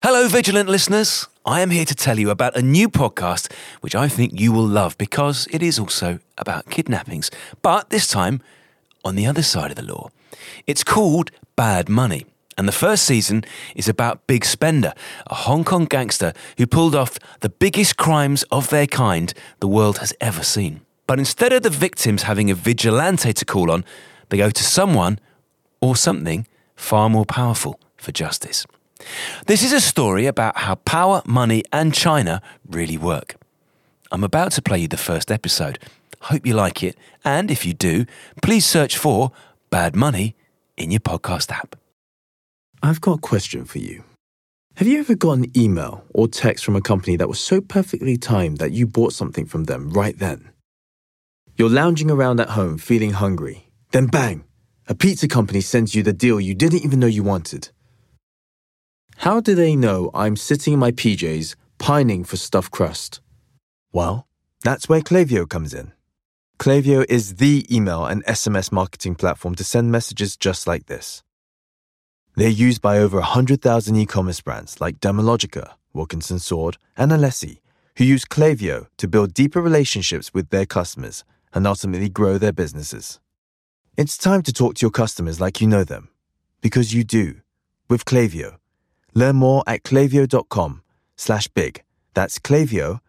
Hello, Vigilant listeners. I am here to tell you about a new podcast which I think you will love because it is also about kidnappings, but this time on the other side of the law. It's called Bad Money, and the first season is about Big Spender, a Hong Kong gangster who pulled off the biggest crimes of their kind the world has ever seen. But instead of the victims having a vigilante to call on, they go to someone or something far more powerful for justice. This is a story about how power, money and China really work. I'm about to play you the first episode. Hope you like it, and if you do, please search for Bad Money in your podcast app. I've got a question for you. Have you ever got an email or text from a company that was so perfectly timed that you bought something from them right then? You're lounging around at home feeling hungry. Then bang! A pizza company sends you the deal you didn't even know you wanted. How do they know I'm sitting in my PJs pining for stuffed crust? Well, that's where Klaviyo comes in. Klaviyo is the email and SMS marketing platform to send messages just like this. They're used by over 100,000 e-commerce brands like Dermalogica, Wilkinson Sword, and Alessi, who use Klaviyo to build deeper relationships with their customers and ultimately grow their businesses. It's time to talk to your customers like you know them, because you do, with Klaviyo. Learn more at klaviyo.com/big. That's Klaviyo,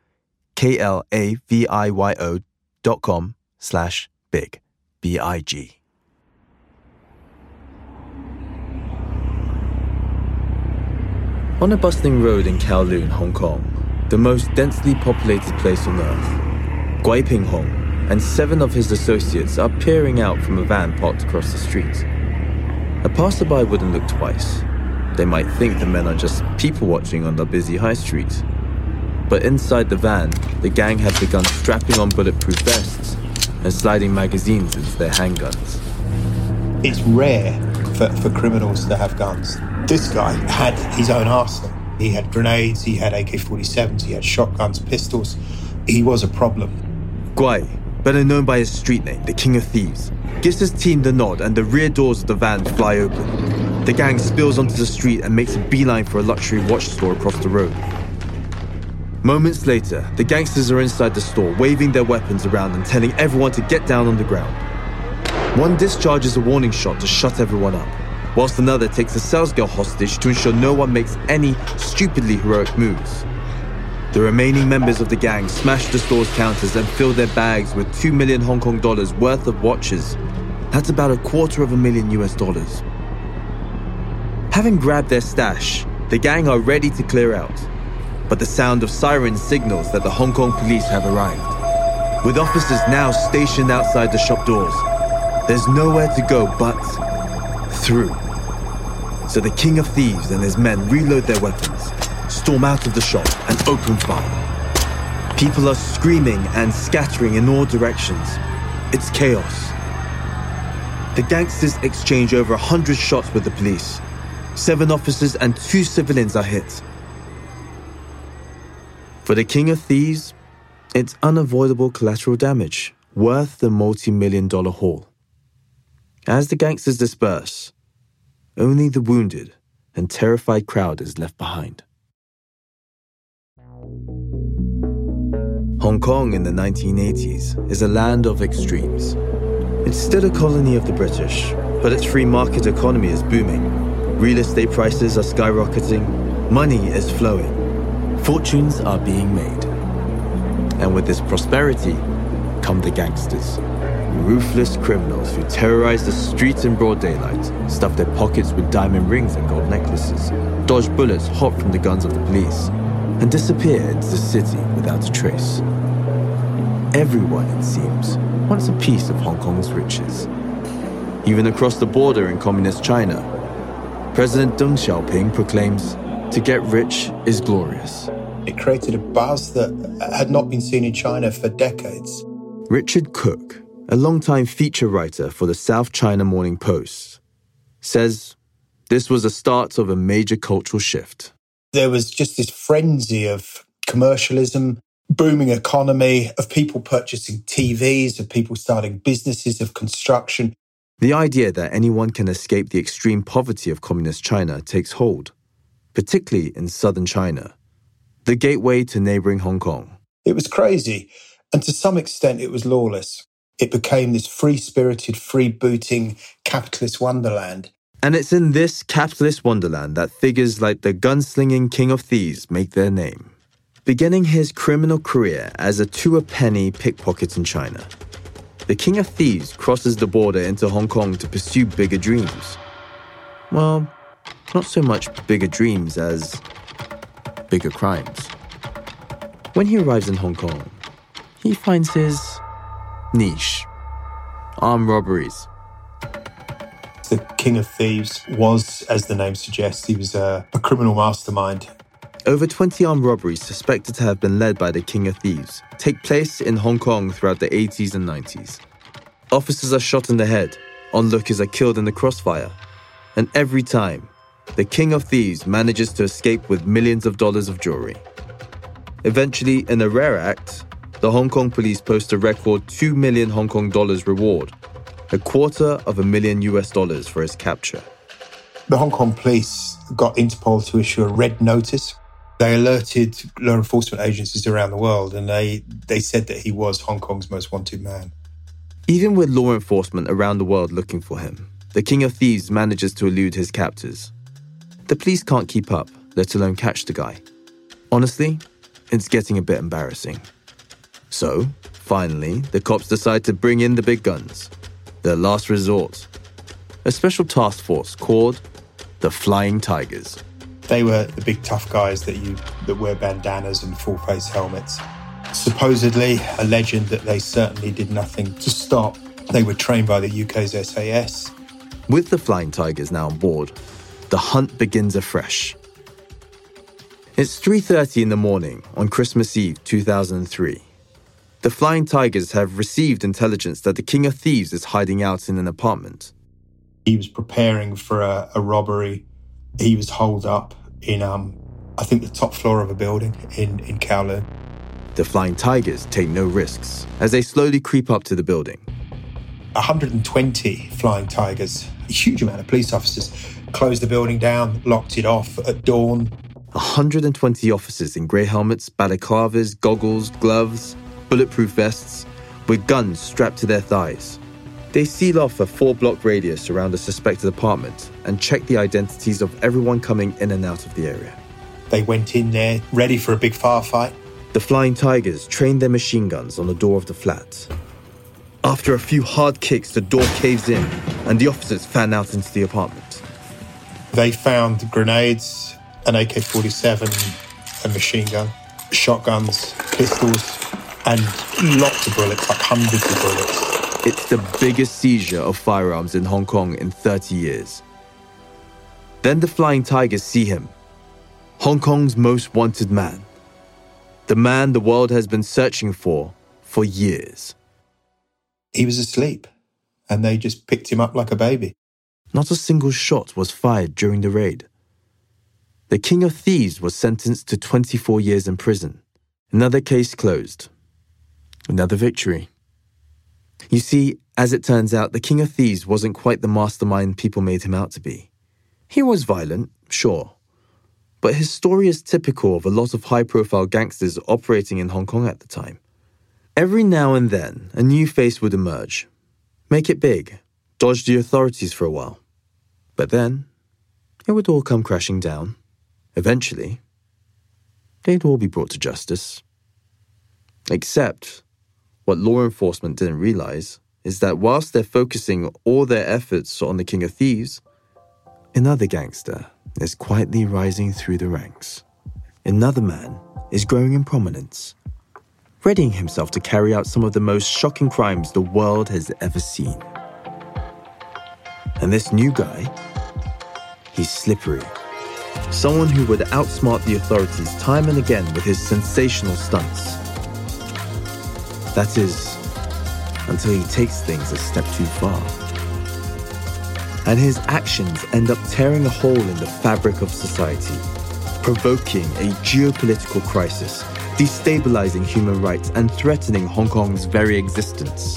KLAVIYO.com/big. B-I-G. On a bustling road in Kowloon, Hong Kong, the most densely populated place on earth, Guai Ping Hong and 7 of his associates are peering out from a van parked across the street. A passerby wouldn't look twice. They might think the men are just people-watching on the busy high street. But inside the van, the gang had begun strapping on bulletproof vests and sliding magazines into their handguns. It's rare for criminals to have guns. This guy had his own arsenal. He had grenades, he had AK-47s, he had shotguns, pistols. He was a problem. Guai, better known by his street name, the King of Thieves, gives his team the nod and the rear doors of the van fly open. The gang spills onto the street and makes a beeline for a luxury watch store across the road. Moments later, the gangsters are inside the store, waving their weapons around and telling everyone to get down on the ground. One discharges a warning shot to shut everyone up, whilst another takes a salesgirl hostage to ensure no one makes any stupidly heroic moves. The remaining members of the gang smash the store's counters and fill their bags with 2 million Hong Kong dollars worth of watches. That's about $250,000. Having grabbed their stash, the gang are ready to clear out. But the sound of sirens signals that the Hong Kong police have arrived. With officers now stationed outside the shop doors, there's nowhere to go but through. So the King of Thieves and his men reload their weapons, storm out of the shop and open fire. People are screaming and scattering in all directions. It's chaos. The gangsters exchange over 100 shots with the police. 7 officers and 2 civilians are hit. For the King of Thieves, it's unavoidable collateral damage, worth the multi-million-dollar haul. As the gangsters disperse, only the wounded and terrified crowd is left behind. Hong Kong in the 1980s is a land of extremes. It's still a colony of the British, but its free market economy is booming. Real estate prices are skyrocketing, money is flowing, fortunes are being made. And with this prosperity come the gangsters, ruthless criminals who terrorize the streets in broad daylight, stuff their pockets with diamond rings and gold necklaces, dodge bullets hot from the guns of the police, and disappear into the city without a trace. Everyone, it seems, wants a piece of Hong Kong's riches. Even across the border in communist China, President Deng Xiaoping proclaims, "To get rich is glorious." It created a buzz that had not been seen in China for decades. Richard Cook, a longtime feature writer for the South China Morning Post, says this was the start of a major cultural shift. There was just this frenzy of commercialism, booming economy, of people purchasing TVs, of people starting businesses, of construction. The idea that anyone can escape the extreme poverty of communist China takes hold. particularly in southern China, the gateway to neighboring Hong Kong. It was crazy, and to some extent it was lawless. It became this free-spirited, freebooting, capitalist wonderland. And it's in this capitalist wonderland that figures like the gunslinging King of Thieves make their name. Beginning his criminal career as a two-a-penny pickpocket in China, the King of Thieves crosses the border into Hong Kong to pursue bigger dreams. Well, not so much bigger dreams as bigger crimes. When he arrives in Hong Kong, he finds his niche: armed robberies. The King of Thieves was, as the name suggests, he was a criminal mastermind. Over 20 armed robberies suspected to have been led by the King of Thieves take place in Hong Kong throughout the 80s and 90s. Officers are shot in the head, onlookers are killed in the crossfire, and every time, the King of Thieves manages to escape with millions of dollars of jewelry. Eventually, in a rare act, the Hong Kong police post a record 2 million Hong Kong dollars reward, $250,000 for his capture. The Hong Kong police got Interpol to issue a red notice. They alerted law enforcement agencies around the world, and they said that he was Hong Kong's most wanted man. Even with law enforcement around the world looking for him, the King of Thieves manages to elude his captors. The police can't keep up, let alone catch the guy. Honestly, it's getting a bit embarrassing. So, finally, the cops decide to bring in the big guns, their last resort, a special task force called the Flying Tigers. They were the big tough guys that wear bandanas and full-face helmets. Supposedly, a legend that they certainly did nothing to stop. They were trained by the UK's SAS. With the Flying Tigers now on board, the hunt begins afresh. It's 3:30 in the morning on Christmas Eve 2003. The Flying Tigers have received intelligence that the King of Thieves is hiding out in an apartment. He was preparing for a robbery. He was holed up in, I think, the top floor of a building in Kowloon. The Flying Tigers take no risks as they slowly creep up to the building. 120 Flying Tigers, a huge amount of police officers, closed the building down, locked it off at dawn. 120 officers in grey helmets, balaclavas, goggles, gloves, bulletproof vests, with guns strapped to their thighs. They seal off a 4-block radius around a suspected apartment and check the identities of everyone coming in and out of the area. They went in there, ready for a big firefight. The Flying Tigers trained their machine guns on the door of the flat. After a few hard kicks, the door caves in and the officers fan out into the apartment. They found grenades, an AK-47, a machine gun, shotguns, pistols, and lots of bullets, like hundreds of bullets. It's the biggest seizure of firearms in Hong Kong in 30 years. Then the Flying Tigers see him, Hong Kong's most wanted man. The man the world has been searching for years. He was asleep, and they just picked him up like a baby. Not a single shot was fired during the raid. The King of Thieves was sentenced to 24 years in prison. Another case closed. Another victory. You see, as it turns out, the King of Thieves wasn't quite the mastermind people made him out to be. He was violent, sure, but his story is typical of a lot of high-profile gangsters operating in Hong Kong at the time. Every now and then, a new face would emerge, make it big, dodge the authorities for a while. But then, it would all come crashing down. Eventually, they'd all be brought to justice. Except, what law enforcement didn't realize is that whilst they're focusing all their efforts on the King of Thieves, another gangster is quietly rising through the ranks. Another man is growing in prominence, readying himself to carry out some of the most shocking crimes the world has ever seen. And this new guy, he's slippery. Someone who would outsmart the authorities time and again with his sensational stunts. That is, until he takes things a step too far. And his actions end up tearing a hole in the fabric of society, provoking a geopolitical crisis, destabilizing human rights, and threatening Hong Kong's very existence.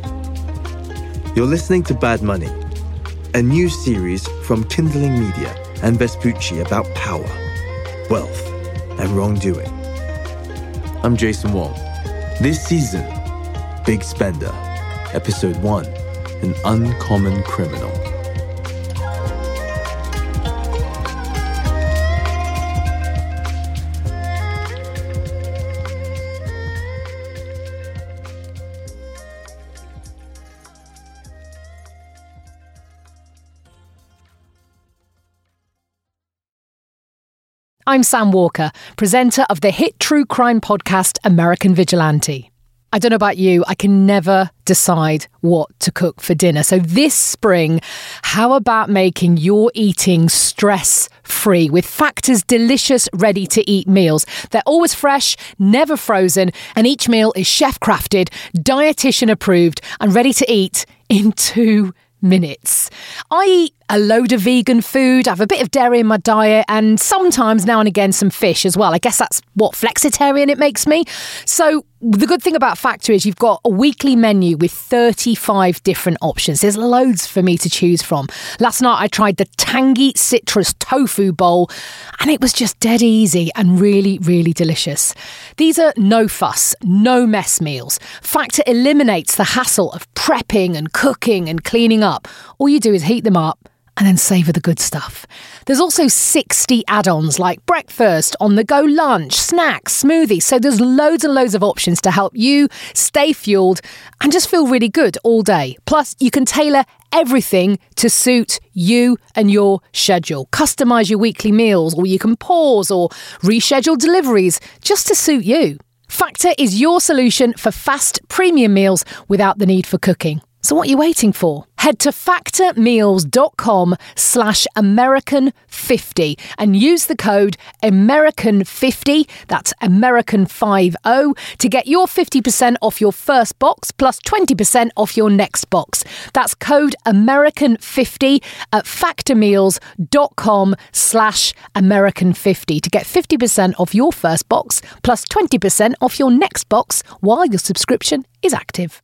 You're listening to Bad Money, a new series from Kindling Media, and Vespucci about power, wealth, and wrongdoing. I'm Jason Wong. This season, Big Spender, Episode 1, An Uncommon Criminal. I'm Sam Walker, presenter of the hit true crime podcast American Vigilante. I don't know about you, I can never decide what to cook for dinner. So this spring, how about making your eating stress-free with Factor's delicious ready-to-eat meals? They're always fresh, never frozen, and each meal is chef-crafted, dietitian-approved, and ready to eat in 2 minutes. I eat a load of vegan food, I have a bit of dairy in my diet, and sometimes now and again some fish as well. I guess that's what flexitarian it makes me. So the good thing about Factor is you've got a weekly menu with 35 different options. There's loads for me to choose from. Last night I tried the tangy citrus tofu bowl and it was just dead easy and really, really delicious. These are no fuss, no mess meals. Factor eliminates the hassle of prepping and cooking and cleaning up. All you do is heat them up and then savour the good stuff. There's also 60 add-ons like breakfast, on-the-go lunch, snacks, smoothies. So there's loads and loads of options to help you stay fueled and just feel really good all day. Plus, you can tailor everything to suit you and your schedule. Customise your weekly meals, or you can pause or reschedule deliveries just to suit you. Factor is your solution for fast premium meals without the need for cooking. So what are you waiting for? Head to factormeals.com/American50 and use the code American50, that's American50, to get your 50% off your first box plus 20% off your next box. That's code American50 at factormeals.com/American50 to get 50% off your first box plus 20% off your next box while your subscription is active.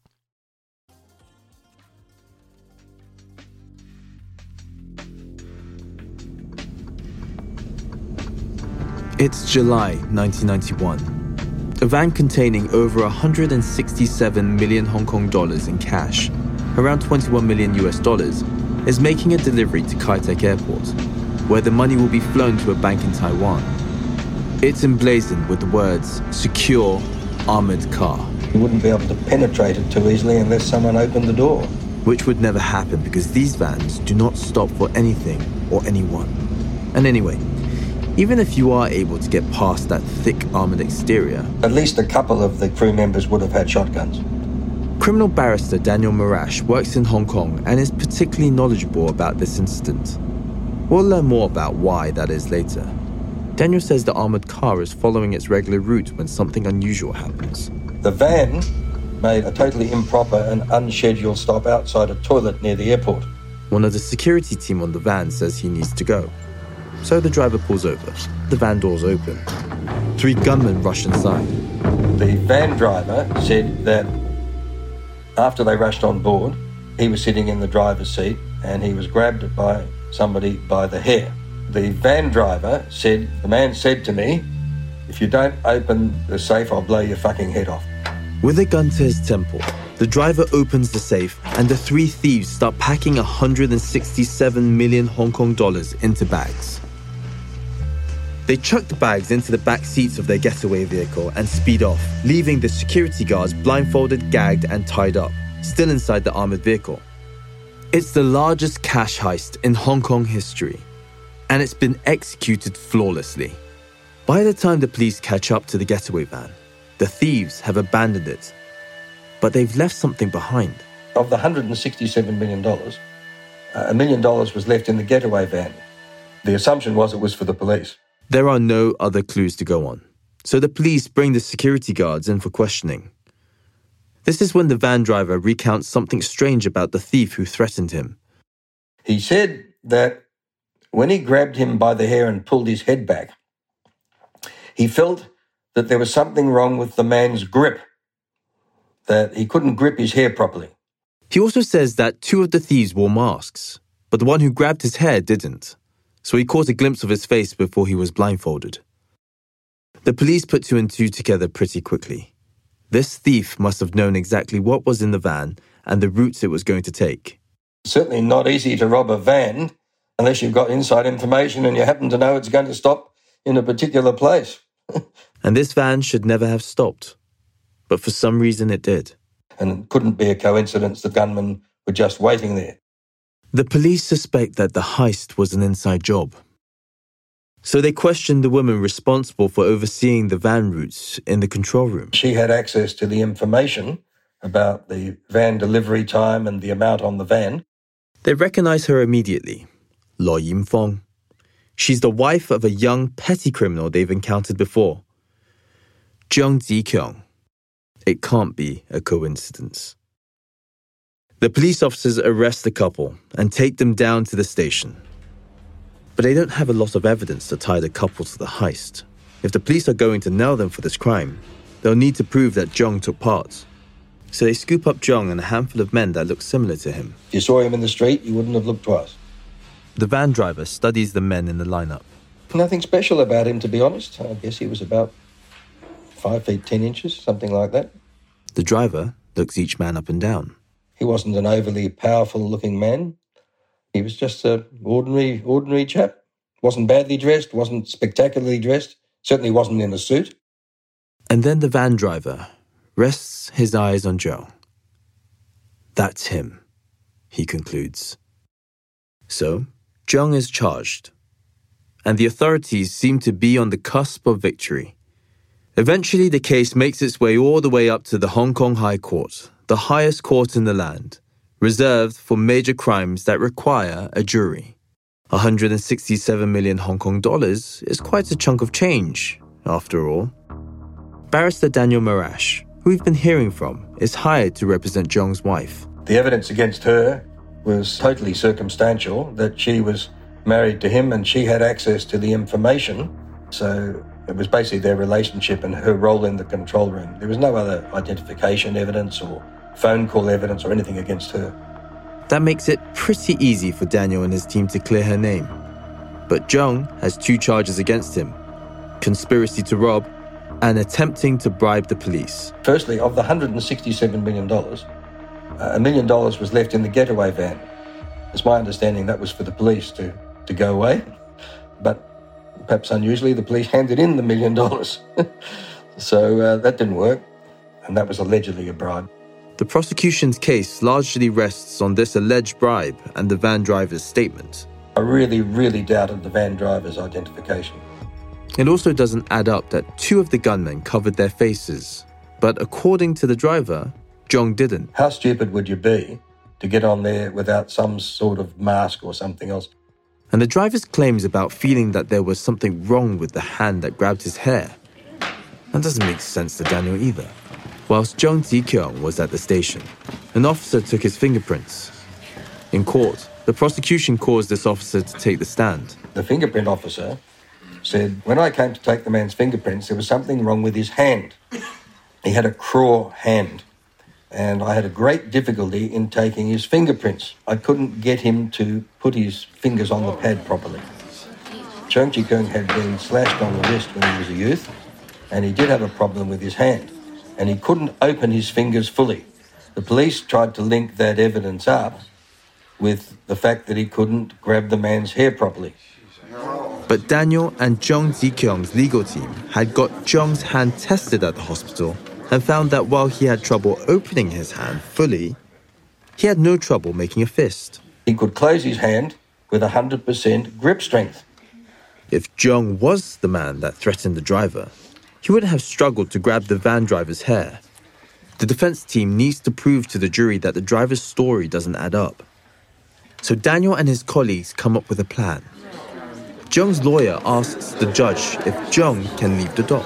It's July 1991. A van containing over 167 million Hong Kong dollars in cash, around 21 million US dollars, is making a delivery to Kai Tak Airport, where the money will be flown to a bank in Taiwan. It's emblazoned with the words, "Secure Armored Car." You wouldn't be able to penetrate it too easily unless someone opened the door. Which would never happen because these vans do not stop for anything or anyone. And anyway, even if you are able to get past that thick armoured exterior, at least a couple of the crew members would have had shotguns. Criminal barrister Daniel Marash works in Hong Kong and is particularly knowledgeable about this incident. We'll learn more about why that is later. Daniel says the armoured car is following its regular route when something unusual happens. The van made a totally improper and unscheduled stop outside a toilet near the airport. One of the security team on the van says he needs to go. So the driver pulls over. The van doors open. 3 gunmen rush inside. The van driver said that after they rushed on board, he was sitting in the driver's seat and he was grabbed by somebody by the hair. The van driver said, the man said to me, "If you don't open the safe, I'll blow your fucking head off." With a gun to his temple, the driver opens the safe and the 3 thieves start packing 167 million Hong Kong dollars into bags. They chuck the bags into the back seats of their getaway vehicle and speed off, leaving the security guards blindfolded, gagged and tied up, still inside the armoured vehicle. It's the largest cash heist in Hong Kong history, and it's been executed flawlessly. By the time the police catch up to the getaway van, the thieves have abandoned it, but they've left something behind. Of the $167 million, $1 million was left in the getaway van. The assumption was it was for the police. There are no other clues to go on, so the police bring the security guards in for questioning. This is when the van driver recounts something strange about the thief who threatened him. He said that when he grabbed him by the hair and pulled his head back, he felt that there was something wrong with the man's grip, that he couldn't grip his hair properly. He also says that 2 of the thieves wore masks, but the one who grabbed his hair didn't. so he caught a glimpse of his face before he was blindfolded. The police put two and two together pretty quickly. This thief must have known exactly what was in the van and the routes it was going to take. Certainly not easy to rob a van unless you've got inside information and you happen to know it's going to stop in a particular place. And this van should never have stopped. But for some reason it did. And it couldn't be a coincidence the gunmen were just waiting there. The police suspect that the heist was an inside job. So they questioned the woman responsible for overseeing the van routes in the control room. She had access to the information about the van delivery time and the amount on the van. They recognize her immediately. Lo Yim-fong. She's the wife of a young petty criminal they've encountered before. Jung Ji-kyung. It can't be a coincidence. The police officers arrest the couple and take them down to the station. But they don't have a lot of evidence to tie the couple to the heist. If the police are going to nail them for this crime, they'll need to prove that Jung took part. So they scoop up Jung and a handful of men that look similar to him. If you saw him in the street, you wouldn't have looked twice. The van driver studies the men in the lineup. Nothing special about him, to be honest. I guess he was about 5 feet 10 inches, something like that. The driver looks each man up and down. He wasn't an overly powerful-looking man. He was just an ordinary chap. Wasn't badly dressed, wasn't spectacularly dressed, certainly wasn't in a suit. And then the van driver rests his eyes on Joe. That's him, he concludes. So, Jung is charged, and the authorities seem to be on the cusp of victory. Eventually, the case makes its way all the way up to the Hong Kong High Court, the highest court in the land, reserved for major crimes that require a jury. 167 million Hong Kong dollars is quite a chunk of change, after all. Barrister Daniel Marash, who we've been hearing from, is hired to represent Jung's wife. The evidence against her was totally circumstantial, that she was married to him and she had access to the information. So it was basically their relationship and her role in the control room. There was no other identification evidence or phone call evidence or anything against her. That makes it pretty easy for Daniel and his team to clear her name. But Jung has 2 charges against him: conspiracy to rob and attempting to bribe the police. Firstly, of the $167 million, $1 million was left in the getaway van. It's my understanding that was for the police to go away. But perhaps unusually, the police handed in the $1 million. So that didn't work. And that was allegedly a bribe. The prosecution's case largely rests on this alleged bribe and the van driver's statement. I really doubted the van driver's identification. It also doesn't add up that 2 of the gunmen covered their faces. But according to the driver, Jung didn't. How stupid would you be to get on there without some sort of mask or something else? And the driver's claims about feeling that there was something wrong with the hand that grabbed his hair, that doesn't make sense to Daniel either. Whilst Jung Ji-kyung was at the station, an officer took his fingerprints. In court, the prosecution caused this officer to take the stand. The fingerprint officer said, when I came to take the man's fingerprints, there was something wrong with his hand. He had a claw hand, and I had a great difficulty in taking his fingerprints. I couldn't get him to put his fingers on the pad properly. Jung Ji-kyung had been slashed on the wrist when he was a youth, and he did have a problem with his hand, and he couldn't open his fingers fully. The police tried to link that evidence up with the fact that he couldn't grab the man's hair properly. But Daniel and Jung Ji-kyung's legal team had got Jung's hand tested at the hospital and found that while he had trouble opening his hand fully, he had no trouble making a fist. He could close his hand with 100% grip strength. If Jung was the man that threatened the driver, he wouldn't have struggled to grab the van driver's hair. The defense team needs to prove to the jury that the driver's story doesn't add up. So Daniel and his colleagues come up with a plan. Jung's lawyer asks the judge if Jung can leave the dock.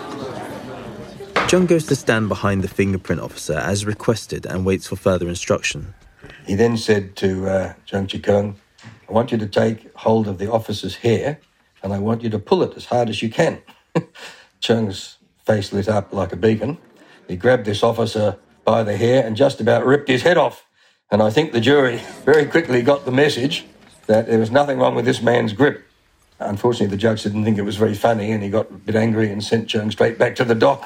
Jung goes to stand behind the fingerprint officer as requested and waits for further instruction. He then said to Jung Ji-kyung, I want you to take hold of the officer's hair and I want you to pull it as hard as you can. Jung's face lit up like a beacon. He grabbed this officer by the hair and just about ripped his head off. And I think the jury very quickly got the message that there was nothing wrong with this man's grip. Unfortunately, the judge didn't think it was very funny and he got a bit angry and sent Cheung straight back to the dock.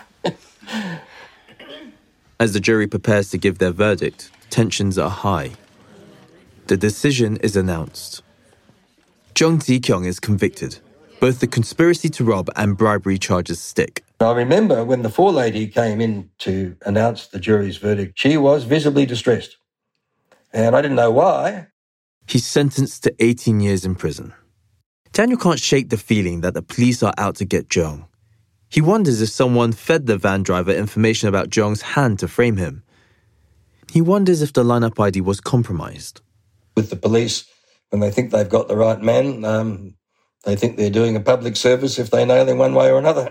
As the jury prepares to give their verdict, tensions are high. The decision is announced. Cheung Zi-kyung is convicted. Both the conspiracy to rob and bribery charges stick. I remember when the forelady came in to announce the jury's verdict, she was visibly distressed. And I didn't know why. He's sentenced to 18 years in prison. Daniel can't shake the feeling that the police are out to get Cheung. He wonders if someone fed the van driver information about Cheung's hand to frame him. He wonders if the lineup ID was compromised. With the police, when they think they've got the right man, they think they're doing a public service if they nail him one way or another.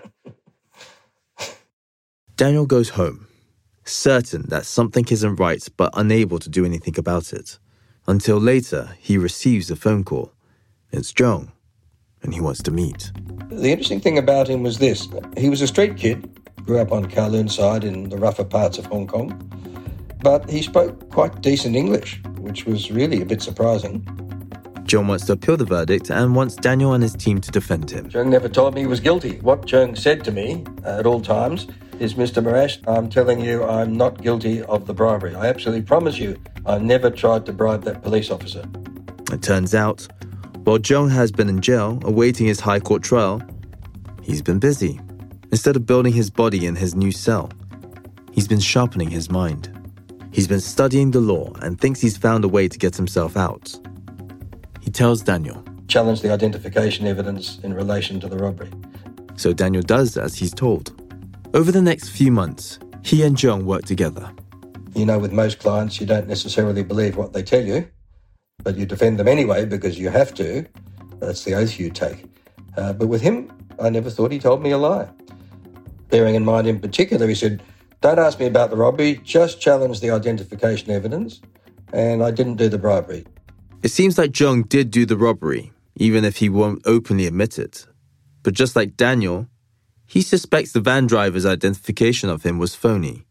Daniel goes home, certain that something isn't right but unable to do anything about it. Until later, he receives a phone call. It's Cheung, and he wants to meet. The interesting thing about him was this. He was a street kid, grew up on Kowloon side in the rougher parts of Hong Kong, but he spoke quite decent English, which was really a bit surprising. Cheung wants to appeal the verdict and wants Daniel and his team to defend him. Cheung never told me he was guilty. What Cheung said to me at all times is, Mr. Morash, I'm telling you I'm not guilty of the bribery. I absolutely promise you I never tried to bribe that police officer. It turns out, while Cheung has been in jail awaiting his high court trial, he's been busy. Instead of building his body in his new cell, he's been sharpening his mind. He's been studying the law and thinks he's found a way to get himself out. He tells Daniel. Challenge the identification evidence in relation to the robbery. So Daniel does as he's told. Over the next few months, he and Cheung work together. You know, with most clients, you don't necessarily believe what they tell you, but you defend them anyway because you have to. That's the oath you take. But with him, I never thought he told me a lie. Bearing in mind in particular, he said, don't ask me about the robbery, just challenge the identification evidence, and I didn't do the bribery. It seems like Cheung did do the robbery, even if he won't openly admit it. But just like Daniel, he suspects the van driver's identification of him was phony.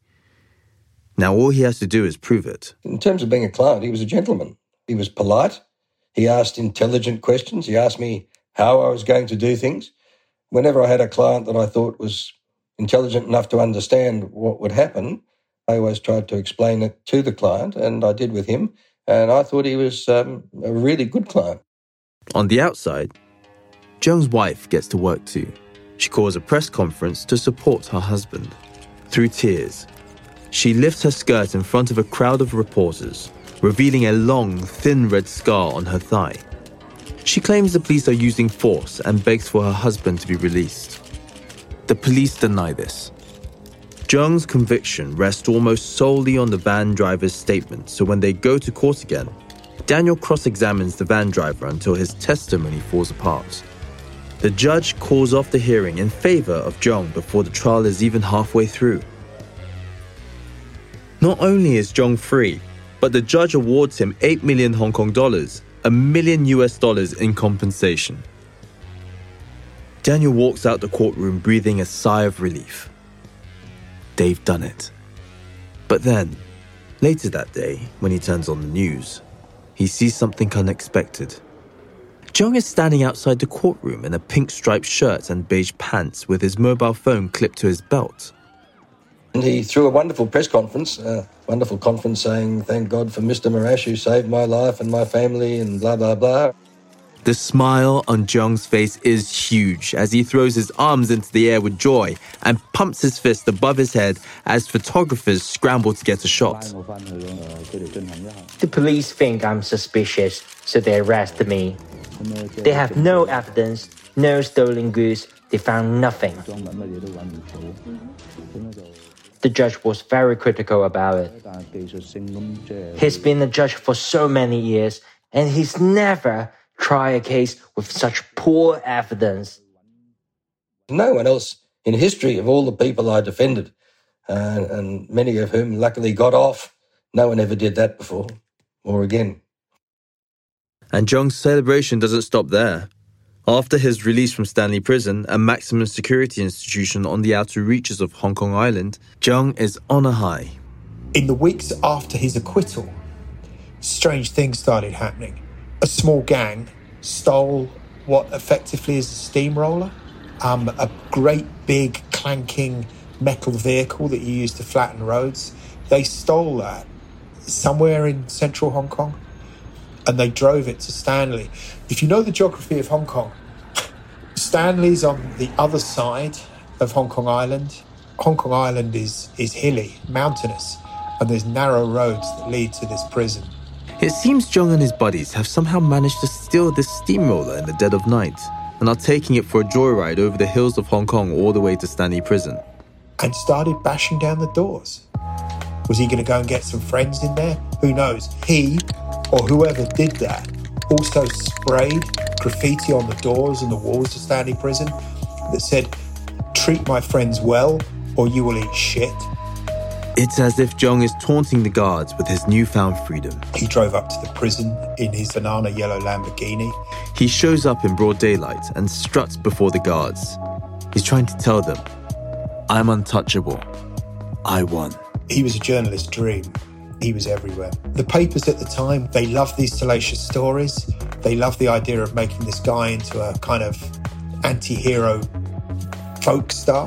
Now all he has to do is prove it. In terms of being a client, he was a gentleman. He was polite. He asked intelligent questions. He asked me how I was going to do things. Whenever I had a client that I thought was intelligent enough to understand what would happen, I always tried to explain it to the client, and I did with him. And I thought he was a really good client. On the outside, Cheung's wife gets to work too. She calls a press conference to support her husband. Through tears, she lifts her skirt in front of a crowd of reporters, revealing a long, thin red scar on her thigh. She claims the police are using force and begs for her husband to be released. The police deny this. Cheung's conviction rests almost solely on the van driver's statement, so when they go to court again, Daniel cross-examines the van driver until his testimony falls apart. The judge calls off the hearing in favor of Cheung before the trial is even halfway through. Not only is Cheung free, but the judge awards him 8 million Hong Kong dollars, $1 million in compensation. Daniel walks out the courtroom breathing a sigh of relief. They've done it. But then, later that day, when he turns on the news, he sees something unexpected. Cheung is standing outside the courtroom in a pink striped shirt and beige pants with his mobile phone clipped to his belt. And he threw a wonderful press conference, saying, thank God for Mr. Morash who saved my life and my family and blah, blah, blah. The smile on Cheung's face is huge as he throws his arms into the air with joy and pumps his fist above his head as photographers scramble to get a shot. The police think I'm suspicious, so they arrest me. They have no evidence, no stolen goods, they found nothing. The judge was very critical about it. He's been a judge for so many years, and he's never tried a case with such poor evidence. No one else in history of all the people I defended, and many of whom luckily got off, no one ever did that before or again. And Cheung's celebration doesn't stop there. After his release from Stanley Prison, a maximum security institution on the outer reaches of Hong Kong Island, Cheung is on a high. In the weeks after his acquittal, strange things started happening. A small gang stole what effectively is a steamroller, a great big clanking metal vehicle that you use to flatten roads. They stole that somewhere in central Hong Kong and they drove it to Stanley. If you know the geography of Hong Kong, Stanley's on the other side of Hong Kong Island. Hong Kong Island is hilly, mountainous, and there's narrow roads that lead to this prison. It seems Zhong and his buddies have somehow managed to steal this steamroller in the dead of night and are taking it for a joyride over the hills of Hong Kong all the way to Stanley Prison. And started bashing down the doors. Was he going to go and get some friends in there? Who knows? He, or whoever did that, also sprayed graffiti on the doors and the walls of Stanley Prison that said, "Treat my friends well, or you will eat shit." It's as if Zhong is taunting the guards with his newfound freedom. He drove up to the prison in his banana yellow Lamborghini. He shows up in broad daylight and struts before the guards. He's trying to tell them, "I'm untouchable. I won." He was a journalist's dream. He was everywhere. The papers at the time, they loved these salacious stories. They loved the idea of making this guy into a kind of anti-hero folk star.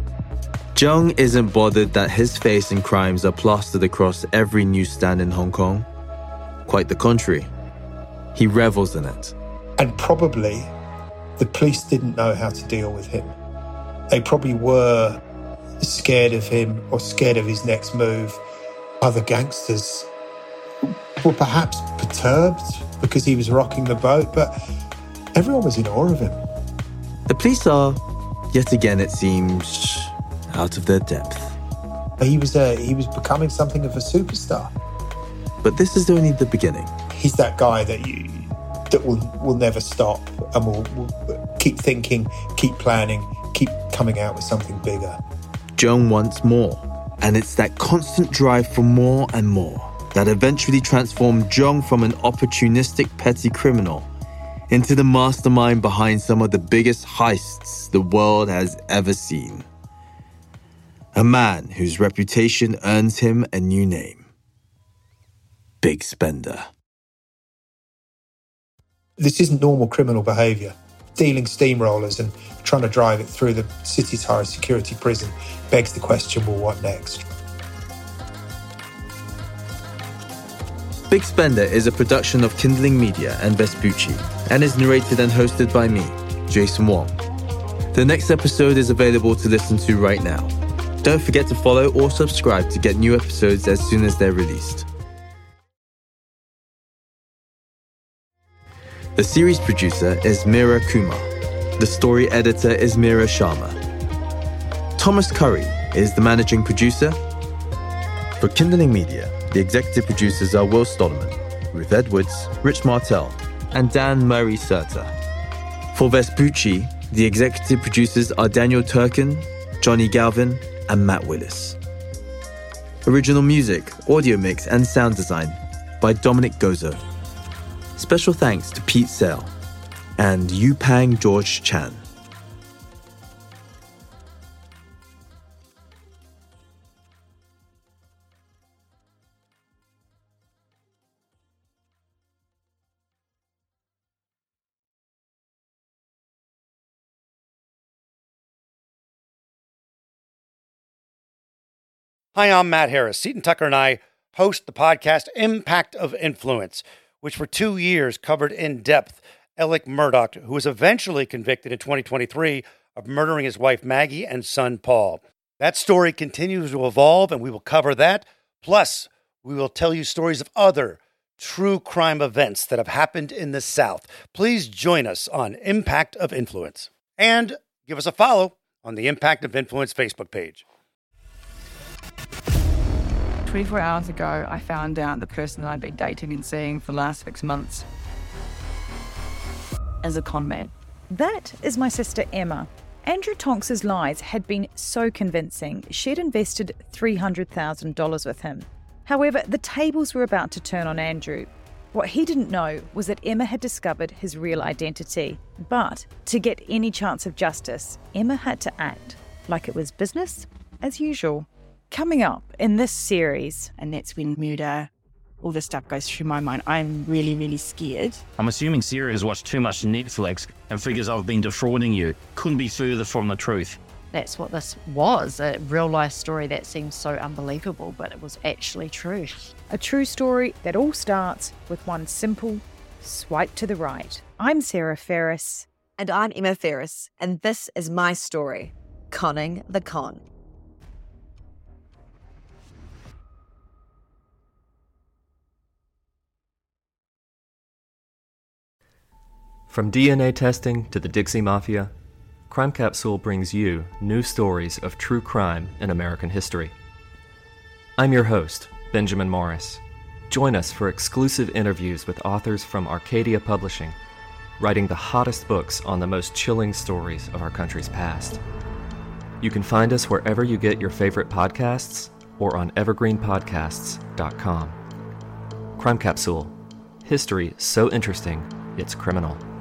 Zhong isn't bothered that his face and crimes are plastered across every newsstand in Hong Kong. Quite the contrary. He revels in it. And probably the police didn't know how to deal with him. They probably were scared of him or scared of his next move. Other gangsters were perhaps perturbed because he was rocking the boat, but everyone was in awe of him. The police are, yet again it seems, out of their depth. He was becoming something of a superstar. But this is only the beginning. He's that guy that will never stop and will keep thinking, keep planning, keep coming out with something bigger. Zhong wants more, and it's that constant drive for more and more that eventually transformed Zhong from an opportunistic petty criminal into the mastermind behind some of the biggest heists the world has ever seen. A man whose reputation earns him a new name. Big Spender. This isn't normal criminal behaviour. Stealing steamrollers and trying to drive it through the city's highest security prison begs the question, well, what next? Big Spender is a production of Kindling Media and Vespucci and is narrated and hosted by me, Jason Wong. The next episode is available to listen to right now. Don't forget to follow or subscribe to get new episodes as soon as they're released. The series producer is Meera Kumar. The story editor is Meera Sharma. Thomas Curry is the managing producer. For Kindling Media, the executive producers are Will Stollerman, Ruth Edwards, Rich Martell, and Dan Murray Serta. For Vespucci, the executive producers are Daniel Turkin, Johnny Galvin, and Matt Willis. Original music, audio mix, and sound design by Dominic Gozo. Special thanks to Pete Sale and Yupang George Chan. Hi, I'm Matt Harris. Seton Tucker and I host the podcast Impact of Influence, which for 2 years covered in depth Alec Murdaugh, who was eventually convicted in 2023 of murdering his wife Maggie and son Paul. That story continues to evolve, and we will cover that. Plus, we will tell you stories of other true crime events that have happened in the South. Please join us on Impact of Influence. And give us a follow on the Impact of Influence Facebook page. 24 hours ago, I found out the person that I'd been dating and seeing for the last 6 months as a con man. That is my sister Emma. Andrew Tonks's lies had been so convincing, she'd invested $300,000 with him. However, the tables were about to turn on Andrew. What he didn't know was that Emma had discovered his real identity. But to get any chance of justice, Emma had to act like it was business as usual. Coming up in this series, And that's when murder all this stuff goes through my mind. I'm really, really scared. I'm assuming Sarah has watched too much Netflix and figures I've been defrauding you. Couldn't be further from the truth. That's what this was, a real-life story that seems so unbelievable, but it was actually true. A true story that all starts with one simple swipe to the right. I'm Sarah Ferris. And I'm Emma Ferris, and this is my story, Conning the Con. From DNA testing to the Dixie Mafia, Crime Capsule brings you new stories of true crime in American history. I'm your host, Benjamin Morris. Join us for exclusive interviews with authors from Arcadia Publishing, writing the hottest books on the most chilling stories of our country's past. You can find us wherever you get your favorite podcasts or on evergreenpodcasts.com. Crime Capsule. History so interesting, it's criminal.